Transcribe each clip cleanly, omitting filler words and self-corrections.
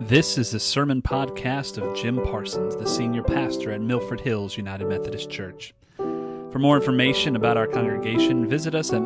This is the sermon podcast of Jim Parsons, the senior pastor at Milford Hills United Methodist Church. For more information about our congregation, visit us at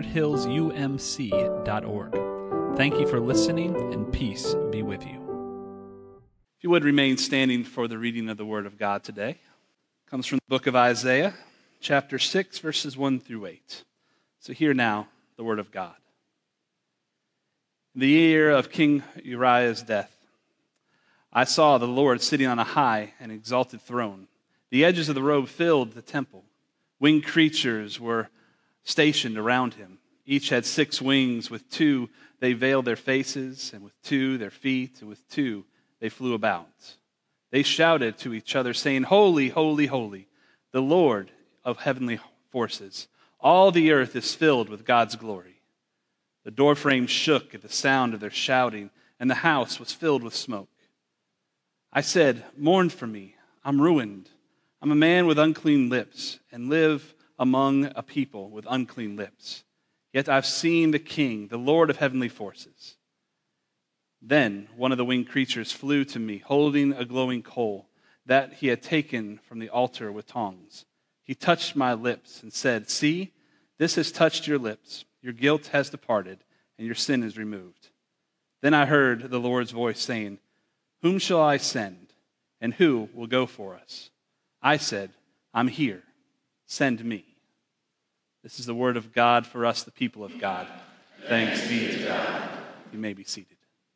milfordhillsumc.org. Thank you for listening, and peace be with you. If you would remain standing for the reading of the Word of God today. It comes from the book of Isaiah, chapter 6, verses 1 through 8. So hear now the Word of God. In the year of King Uriah's death, I saw the Lord sitting on a high and exalted throne. The edges of the robe filled the temple. Winged creatures were stationed around him. Each had 6 wings. With 2 they veiled their faces, and with 2 their feet, and with 2 they flew about. They shouted to each other, saying, "Holy, holy, holy, the Lord of heavenly forces. All the earth is filled with God's glory." The doorframe shook at the sound of their shouting, and the house was filled with smoke. I said, "Mourn for me, I'm ruined. I'm a man with unclean lips, and live among a people with unclean lips. Yet I've seen the King, the Lord of heavenly forces." Then one of the winged creatures flew to me, holding a glowing coal that he had taken from the altar with tongs. He touched my lips and said, "See, this has touched your lips. Your guilt has departed, and your sin is removed." Then I heard the Lord's voice saying, "Whom shall I send, and who will go for us?" I said, "I'm here. Send me." This is the word of God for us, the people of God. Thanks be to God. You may be seated.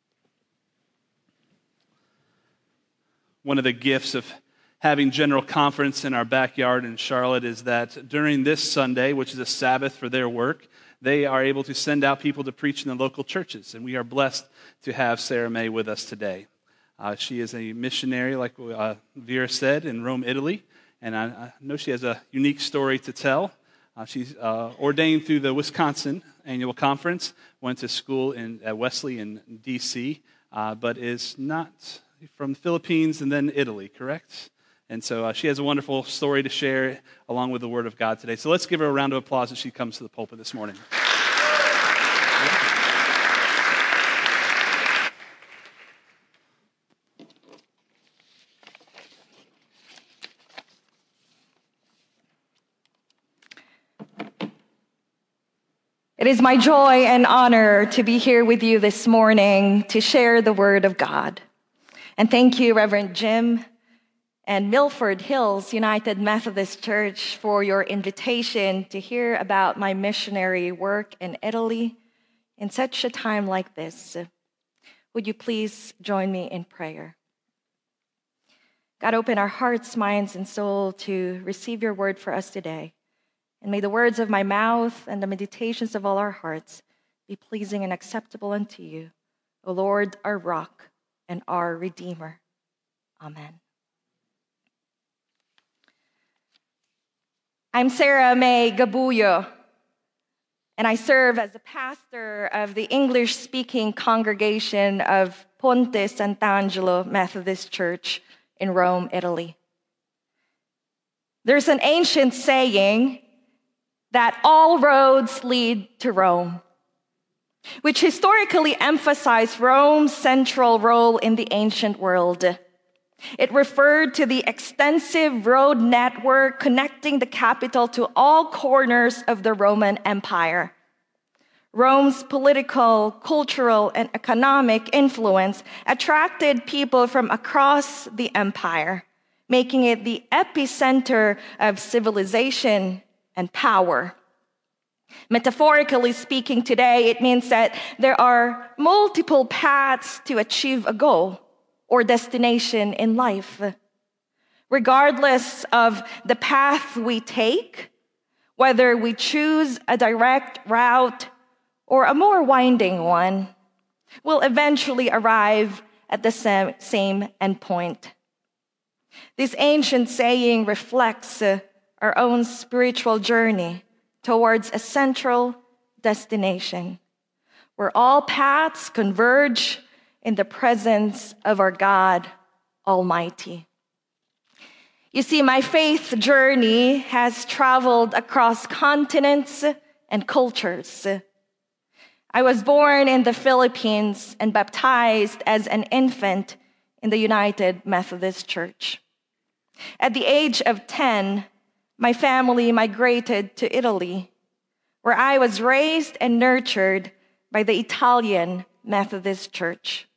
One of the gifts of having General Conference in our backyard in Charlotte is that during this Sunday, which is a Sabbath for their work, they are able to send out people to preach in the local churches. And we are blessed to have Sarah May with us today. She is a missionary, like Vera said, in Rome, Italy, and I know she has a unique story to tell. She's ordained through the Wisconsin Annual Conference, went to school at Wesley in D.C., but is not from the Philippines and then Italy, correct? And so she has a wonderful story to share along with the Word of God today. So let's give her a round of applause as she comes to the pulpit this morning. It is my joy and honor to be here with you this morning to share the Word of God. And thank you, Reverend Jim and Milford Hills United Methodist Church, for your invitation to hear about my missionary work in Italy in such a time like this. Would you please join me in prayer? God, open our hearts, minds, and soul to receive your word for us today. And may the words of my mouth and the meditations of all our hearts be pleasing and acceptable unto you, O Lord, our rock and our Redeemer. Amen. I'm Sarah May Gabuyo, and I serve as the pastor of the English-speaking congregation of Ponte Sant'Angelo Methodist Church in Rome, Italy. There's an ancient saying that all roads lead to Rome, which historically emphasized Rome's central role in the ancient world. It referred to the extensive road network connecting the capital to all corners of the Roman Empire. Rome's political, cultural, and economic influence attracted people from across the empire, making it the epicenter of civilization and power. Metaphorically speaking, today, it means that there are multiple paths to achieve a goal or destination in life. Regardless of the path we take, whether we choose a direct route or a more winding one, we'll eventually arrive at the same endpoint. This ancient saying reflects our own spiritual journey towards a central destination where all paths converge in the presence of our God Almighty. You see, my faith journey has traveled across continents and cultures. I was born in the Philippines and baptized as an infant in the United Methodist Church. At the age of 10, my family migrated to Italy, where I was raised and nurtured by the Italian Methodist Church.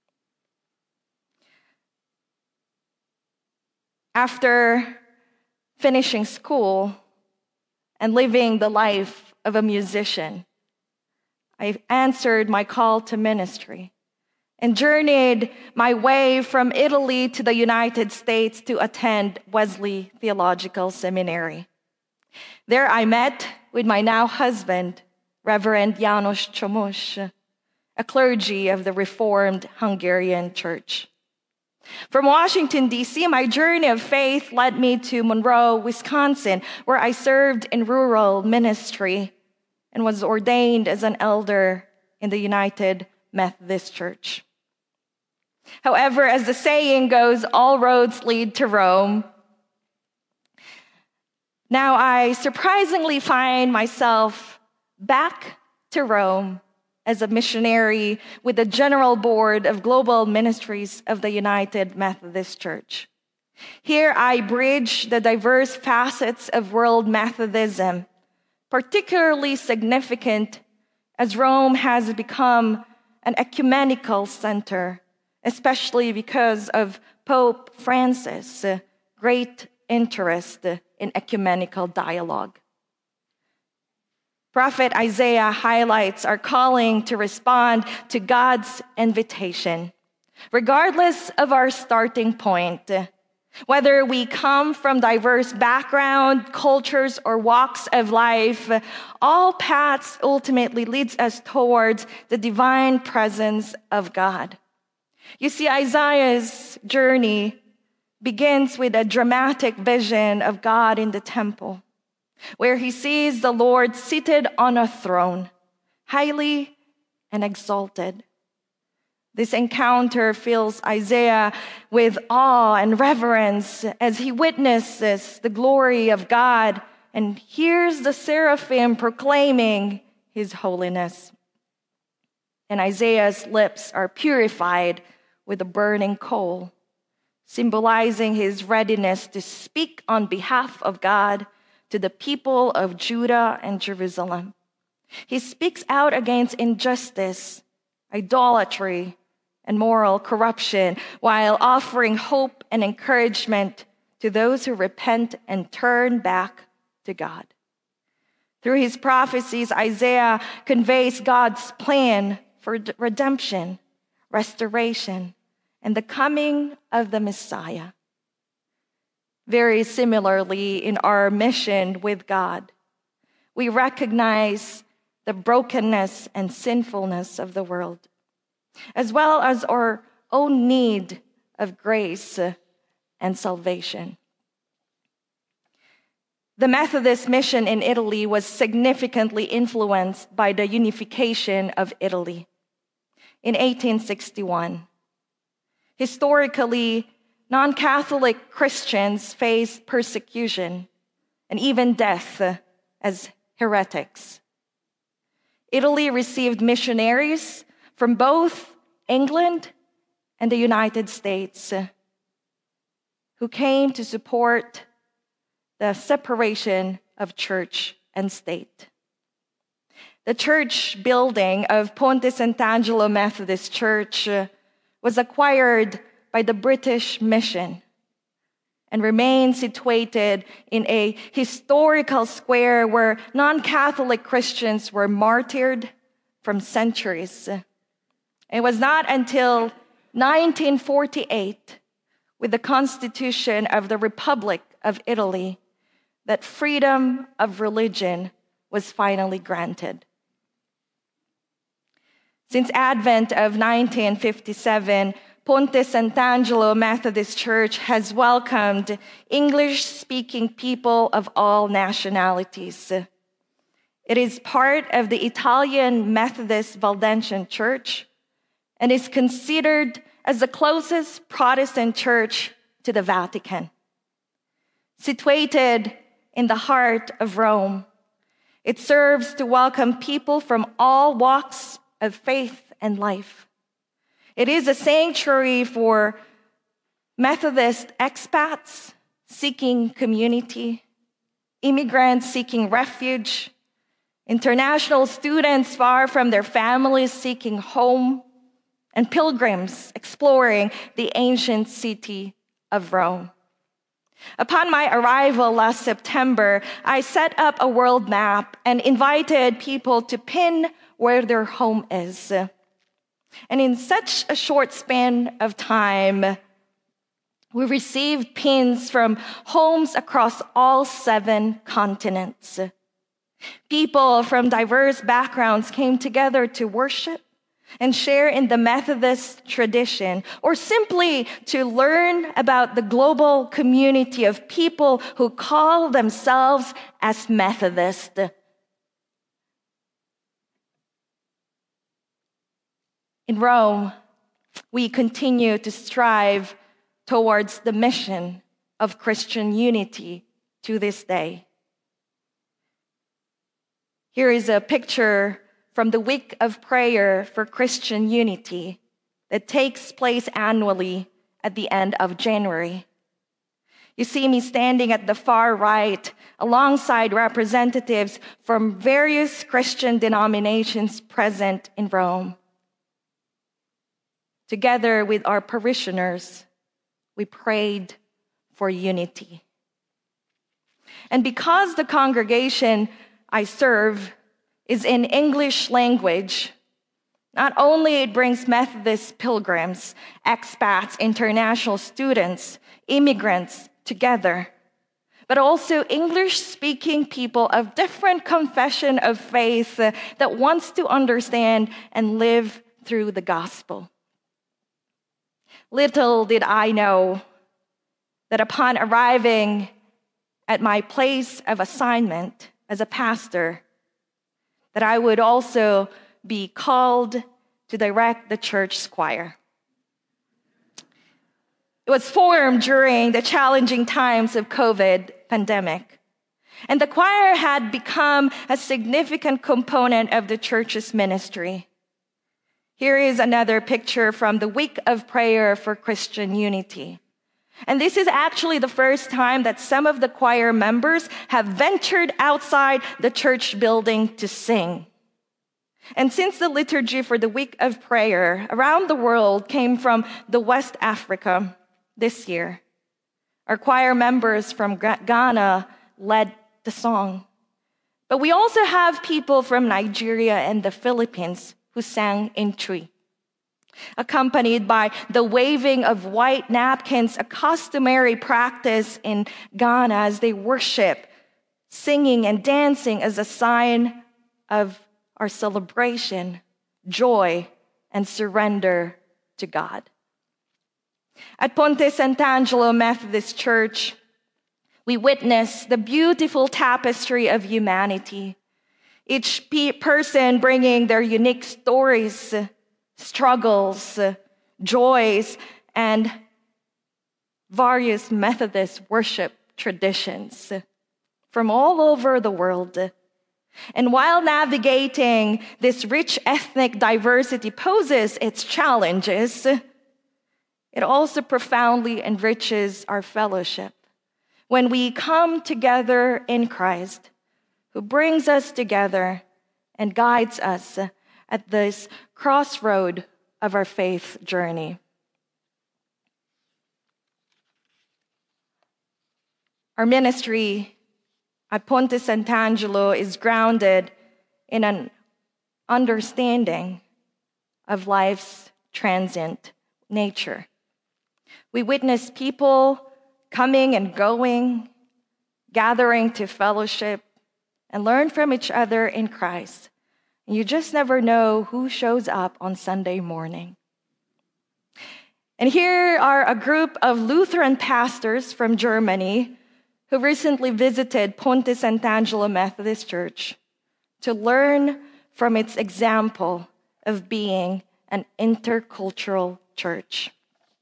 After finishing school and living the life of a musician, I answered my call to ministry and journeyed my way from Italy to the United States to attend Wesley Theological Seminary. There I met with my now husband, Reverend János Csomós, a clergy of the Reformed Hungarian Church. From Washington, D.C., my journey of faith led me to Monroe, Wisconsin, where I served in rural ministry and was ordained as an elder in the United Methodist Church. However, as the saying goes, all roads lead to Rome. Now I surprisingly find myself back to Rome as a missionary with the General Board of Global Ministries of the United Methodist Church. Here I bridge the diverse facets of world Methodism, particularly significant as Rome has become an ecumenical center, especially because of Pope Francis' great interest in ecumenical dialogue. Prophet Isaiah highlights our calling to respond to God's invitation, regardless of our starting point. Whether we come from diverse backgrounds, cultures, or walks of life, all paths ultimately leads us towards the divine presence of God. You see, Isaiah's journey begins with a dramatic vision of God in the temple, where he sees the Lord seated on a throne, highly and exalted. This encounter fills Isaiah with awe and reverence as he witnesses the glory of God and hears the seraphim proclaiming his holiness. And Isaiah's lips are purified with a burning coal, symbolizing his readiness to speak on behalf of God to the people of Judah and Jerusalem. He speaks out against injustice, idolatry, and moral corruption while offering hope and encouragement to those who repent and turn back to God. Through his prophecies, Isaiah conveys God's plan for redemption, restoration, and the coming of the Messiah. Very similarly, in our mission with God, we recognize the brokenness and sinfulness of the world, as well as our own need of grace and salvation. The Methodist mission in Italy was significantly influenced by the unification of Italy in 1861. Historically, non-Catholic Christians faced persecution and even death as heretics. Italy received missionaries from both England and the United States who came to support the separation of church and state. The church building of Ponte Sant'Angelo Methodist Church was acquired by the British mission and remains situated in a historical square where non-Catholic Christians were martyred from centuries. It was not until 1948, with the Constitution of the Republic of Italy, that freedom of religion was finally granted. Since Advent of 1957, Ponte Sant'Angelo Methodist Church has welcomed English-speaking people of all nationalities. It is part of the Italian Methodist Valdensian Church and is considered as the closest Protestant church to the Vatican. Situated in the heart of Rome, It serves to welcome people from all walks of faith and life. It is a sanctuary for Methodist expats seeking community, immigrants seeking refuge, international students far from their families seeking home, and pilgrims exploring the ancient city of Rome. Upon my arrival last September, I set up a world map and invited people to pin where their home is. And in such a short span of time, we received pins from homes across all 7 continents. People from diverse backgrounds came together to worship and share in the Methodist tradition, or simply to learn about the global community of people who call themselves as Methodist. In Rome, we continue to strive towards the mission of Christian unity to this day. Here is a picture from the Week of Prayer for Christian Unity that takes place annually at the end of January. You see me standing at the far right alongside representatives from various Christian denominations present in Rome. Together with our parishioners, we prayed for unity. And because the congregation I serve is in English language, not only it brings Methodist pilgrims, expats, international students, immigrants together, but also English-speaking people of different confession of faith that wants to understand and live through the gospel. Little did I know that upon arriving at my place of assignment as a pastor, that I would also be called to direct the church choir. It was formed during the challenging times of COVID pandemic, and the choir had become a significant component of the church's ministry. Here is another picture from the Week of Prayer for Christian Unity. And this is actually the first time that some of the choir members have ventured outside the church building to sing. And since the liturgy for the Week of Prayer around the world came from the West Africa this year, our choir members from Ghana led the song. But we also have people from Nigeria and the Philippines who sang in Twi, accompanied by the waving of white napkins, a customary practice in Ghana as they worship, singing and dancing as a sign of our celebration, joy, and surrender to God. At Ponte Sant'Angelo Methodist Church, we witness the beautiful tapestry of humanity, each person bringing their unique stories, struggles, joys, and various Methodist worship traditions from all over the world. And while navigating this rich ethnic diversity poses its challenges, it also profoundly enriches our fellowship when we come together in Christ, who brings us together and guides us at this crossroad of our faith journey. Our ministry at Ponte Sant'Angelo is grounded in an understanding of life's transient nature. We witness people coming and going, gathering to fellowship, and learn from each other in Christ. And you just never know who shows up on Sunday morning. And here are a group of Lutheran pastors from Germany who recently visited Ponte Sant'Angelo Methodist Church to learn from its example of being an intercultural church.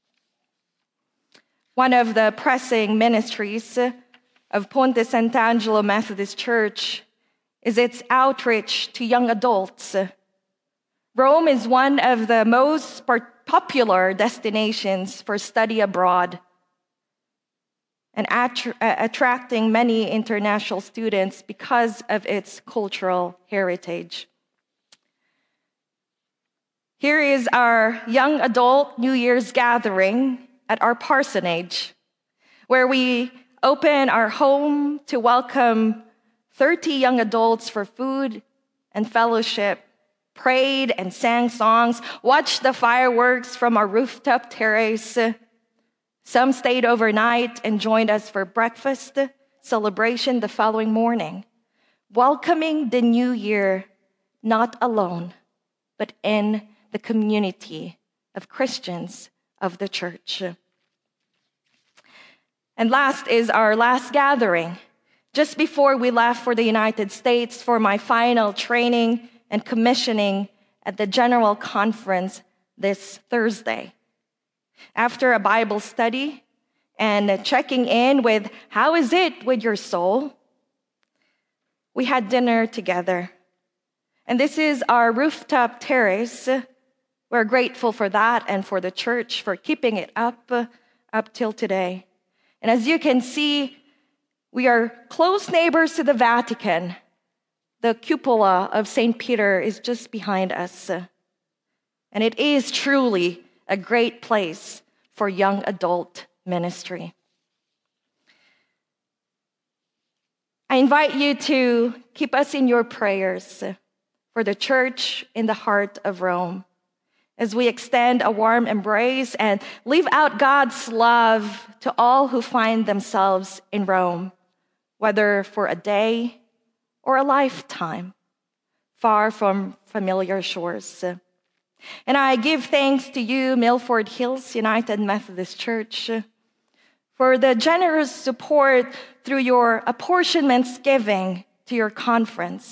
One of the pressing ministries of Ponte Sant'Angelo Methodist Church is its outreach to young adults. Rome is one of the most popular destinations for study abroad and attracting many international students because of its cultural heritage. Here is our young adult New Year's gathering at our parsonage, where we open our home to welcome 30 young adults for food and fellowship, prayed and sang songs, watched the fireworks from our rooftop terrace. Some stayed overnight and joined us for breakfast celebration the following morning, welcoming the new year not alone, but in the community of Christians of the church. And last is our last gathering, just before we left for the United States for my final training and commissioning at the General Conference this Thursday. After a Bible study and checking in with how is it with your soul, we had dinner together. And this is our rooftop terrace. We're grateful for that and for the church for keeping it up till today. And as you can see, we are close neighbors to the Vatican. The cupola of St. Peter is just behind us. And it is truly a great place for young adult ministry. I invite you to keep us in your prayers for the church in the heart of Rome, as we extend a warm embrace and leave out God's love to all who find themselves in Rome, whether for a day or a lifetime, far from familiar shores. And I give thanks to you, Milford Hills United Methodist Church, for the generous support through your apportionments giving to your conference,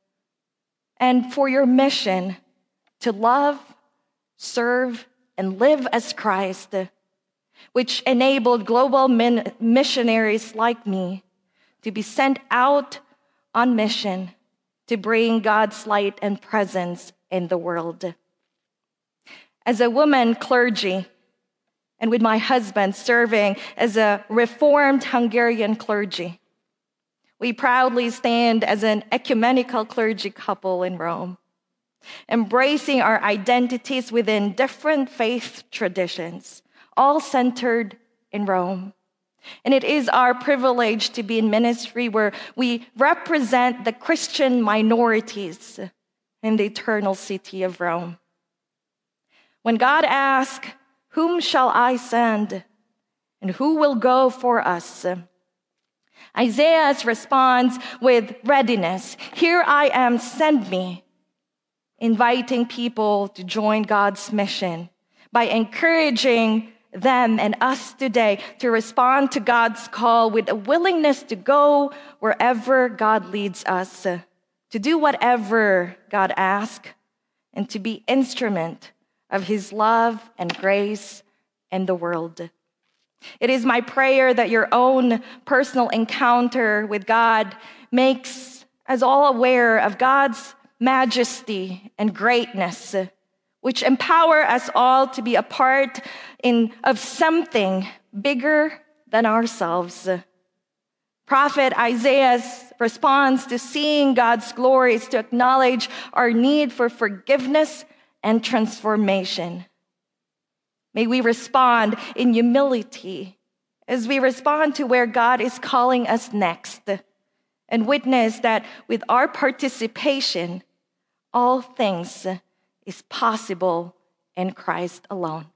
and for your mission to love, serve, and live as Christ, which enabled global missionaries like me to be sent out on mission to bring God's light and presence in the world. As a woman clergy, and with my husband serving as a Reformed Hungarian clergy, we proudly stand as an ecumenical clergy couple in Rome, embracing our identities within different faith traditions, all centered in Rome. And it is our privilege to be in ministry where we represent the Christian minorities in the eternal city of Rome. When God asks, "Whom shall I send? And who will go for us?" Isaiah responds with readiness, "Here I am, send me," inviting people to join God's mission by encouraging them and us today to respond to God's call with a willingness to go wherever God leads us, to do whatever God asks, and to be instrument of his love and grace in the world. It is my prayer that your own personal encounter with God makes us all aware of God's majesty and greatness, which empower us all to be a part of something bigger than ourselves. Prophet Isaiah's response to seeing God's glory is to acknowledge our need for forgiveness and transformation. May we respond in humility as we respond to where God is calling us next, and witness that with our participation, all things is possible in Christ alone.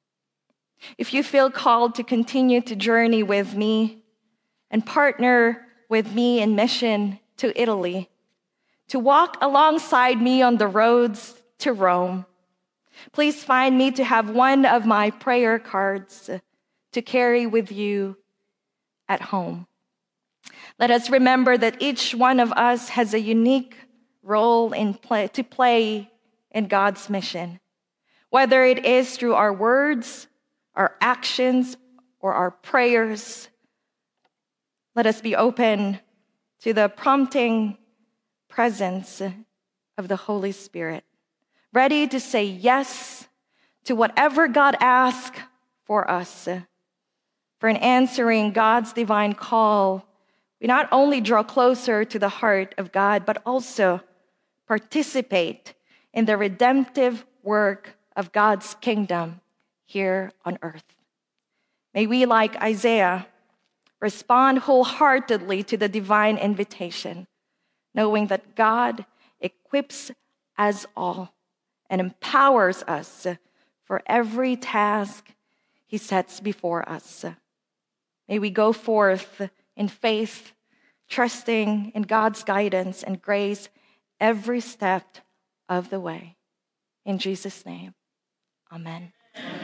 If you feel called to continue to journey with me and partner with me in mission to Italy, to walk alongside me on the roads to Rome, please find me to have one of my prayer cards to carry with you at home. Let us remember that each one of us has a unique role to play in God's mission, whether it is through our words, our actions, or our prayers. Let us be open to the prompting presence of the Holy Spirit, ready to say yes to whatever God asks for us. For in answering God's divine call, we not only draw closer to the heart of God, but also participate in the redemptive work of God's kingdom here on earth. May we, like Isaiah, respond wholeheartedly to the divine invitation, knowing that God equips us all and empowers us for every task he sets before us. May we go forth in faith, trusting in God's guidance and grace every step of the way. In Jesus' name, amen.